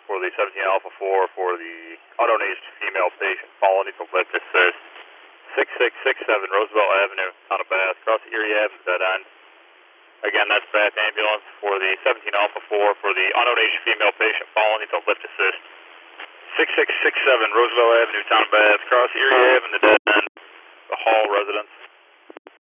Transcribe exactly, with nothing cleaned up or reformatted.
for the seventeen Alpha four for the auto-aged female patient. Follow needs to lift assist. six six six seven Roosevelt Avenue, Town of Bath, across the Erie Avenue, dead end. Again, that's Bath Ambulance for the seventeen Alpha four for the auto-aged female patient. Follow needs to lift assist. six six six seven Roosevelt Avenue, Town of Bath, across the Erie Avenue, dead end. The Hall residence.